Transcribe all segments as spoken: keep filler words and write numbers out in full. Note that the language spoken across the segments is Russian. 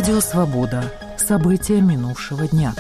Радио «Свобода». События минувшего дня.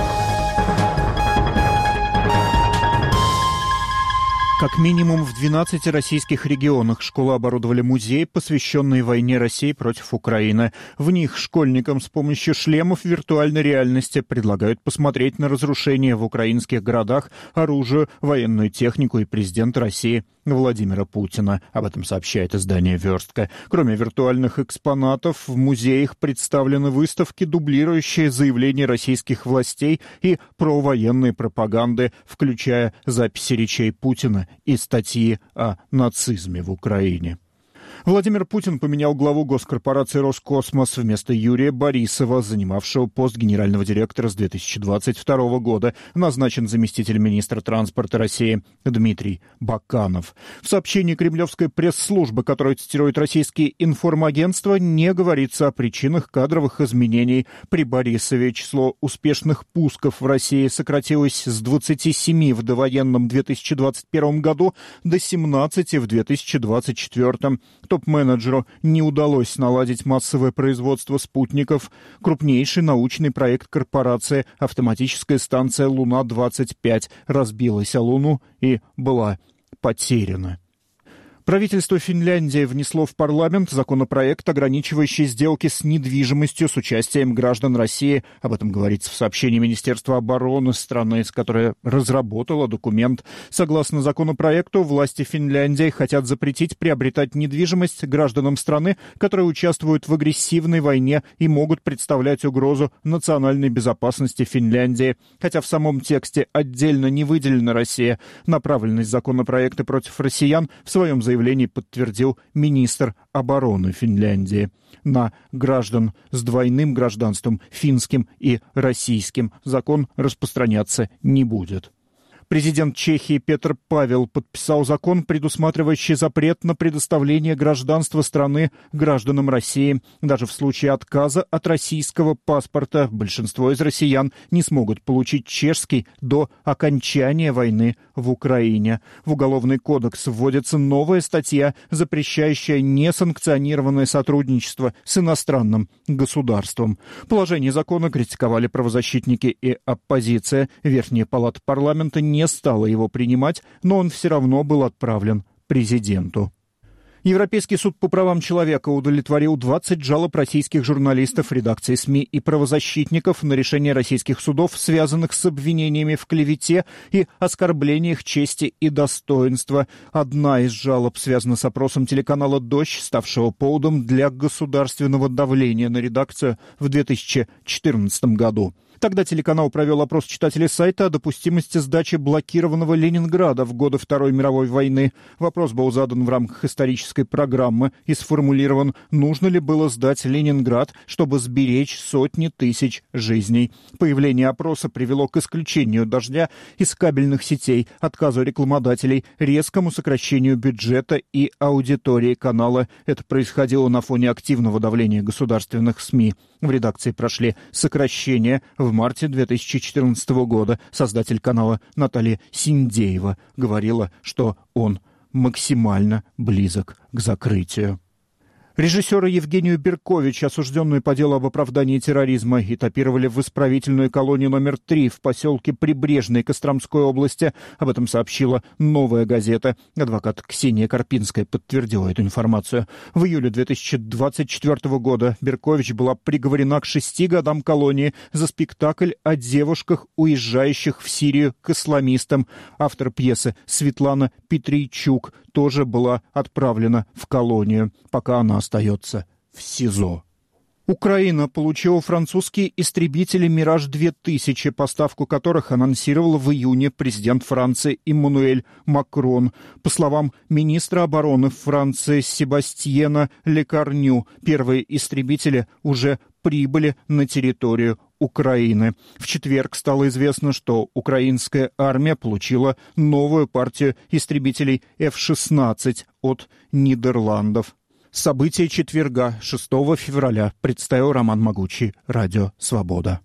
Как минимум в двенадцати российских регионах школы оборудовали музей, посвященный войне России против Украины. В них школьникам с помощью шлемов виртуальной реальности предлагают посмотреть на разрушения в украинских городах, оружие, военную технику и президента России Владимира Путина. Об этом сообщает издание «Верстка». Кроме виртуальных экспонатов, в музеях представлены выставки, дублирующие заявления российских властей и провоенной пропаганды, включая записи речей Путина и статьи о нацизме в Украине. Владимир Путин поменял главу госкорпорации «Роскосмос» вместо Юрия Борисова, занимавшего пост генерального директора с две тысячи двадцать второго года. Назначен заместитель министра транспорта России Дмитрий Баканов. В сообщении кремлевской пресс-службы, которую цитирует российские информагентства, не говорится о причинах кадровых изменений. При Борисове число успешных пусков в России сократилось с двадцати семи в довоенном две тысячи двадцать первом году до семнадцати в две тысячи двадцать четвёртом. Топ-менеджеру не удалось наладить массовое производство спутников. Крупнейший научный проект корпорации, автоматическая станция «Луна-двадцать пять», разбилась о Луну и была потеряна. Правительство Финляндии внесло в парламент законопроект, ограничивающий сделки с недвижимостью с участием граждан России. Об этом говорится в сообщении Министерства обороны страны, которое разработало документ. Согласно законопроекту, власти Финляндии хотят запретить приобретать недвижимость гражданам страны, которые участвуют в агрессивной войне и могут представлять угрозу национальной безопасности Финляндии. Хотя в самом тексте отдельно не выделена Россия. Направленность законопроекта против россиян в своем заявлении заявлении подтвердил министр обороны Финляндии. На граждан с двойным гражданством, финским и российским, закон распространяться не будет. Президент Чехии Петр Павел подписал закон, предусматривающий запрет на предоставление гражданства страны гражданам России. Даже в случае отказа от российского паспорта большинство из россиян не смогут получить чешский до окончания войны в Украине. В Уголовный кодекс вводится новая статья, запрещающая несанкционированное сотрудничество с иностранным государством. Положение закона критиковали правозащитники и оппозиция. Верхняя палата парламента не не стала его принимать, но он все равно был отправлен президенту. Европейский суд по правам человека удовлетворил двадцать жалоб российских журналистов, редакций СМИ и правозащитников на решение российских судов, связанных с обвинениями в клевете и оскорблениях чести и достоинства. Одна из жалоб связана с опросом телеканала «Дождь», ставшего поводом для государственного давления на редакцию в две тысячи четырнадцатом году. Тогда телеканал провел опрос читателей сайта о допустимости сдачи блокированного Ленинграда в годы Второй мировой войны. Вопрос был задан в рамках исторической программы и сформулирован: нужно ли было сдать Ленинград, чтобы сберечь сотни тысяч жизней. Появление опроса привело к исключению «Дождя» из кабельных сетей, отказу рекламодателей, резкому сокращению бюджета и аудитории канала. Это происходило на фоне активного давления государственных СМИ. В редакции прошли сокращения. В марте две тысячи четырнадцатого года создатель канала Наталья Синдеева говорила, что он максимально близок к закрытию. Режиссера Евгению Беркович, осужденную по делу об оправдании терроризма, этапировали в исправительную колонию номер три в поселке Прибрежной Костромской области. Об этом сообщила «Новая газета». Адвокат Ксения Карпинская подтвердила эту информацию. В июле две тысячи двадцать четвёртого года Беркович была приговорена к шести годам колонии за спектакль о девушках, уезжающих в Сирию к исламистам. Автор пьесы Светлана Петрийчук тоже была отправлена в колонию, пока она остается в СИЗО. Украина получила французские истребители «Мираж-две тысячи», поставку которых анонсировал в июне президент Франции Эммануэль Макрон. По словам министра обороны Франции Себастьена Лекарню, первые истребители уже прибыли на территорию Украины. В четверг стало известно, что украинская армия получила новую партию истребителей эф шестнадцать от Нидерландов. События четверга, шестого февраля, представил Роман Могучий, Радио «Свобода».